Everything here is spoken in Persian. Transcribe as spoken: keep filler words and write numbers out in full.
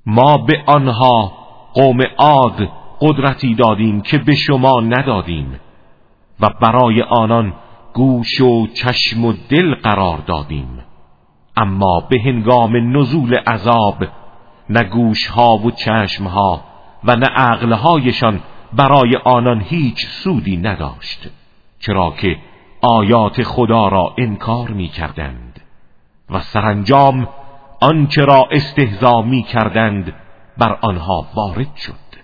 ما به آنها قوم عاد قدرتی دادیم که به شما ندادیم و برای آنان گوش و چشم و دل قرار دادیم، اما به هنگام نزول عذاب نه گوشها و چشمها و نه عقلهایشان برای آنان هیچ سودی نداشت، چرا که آیات خدا را انکار می کردند و سرانجام آنچه را استهزا می کردند بر آنها وارد شد.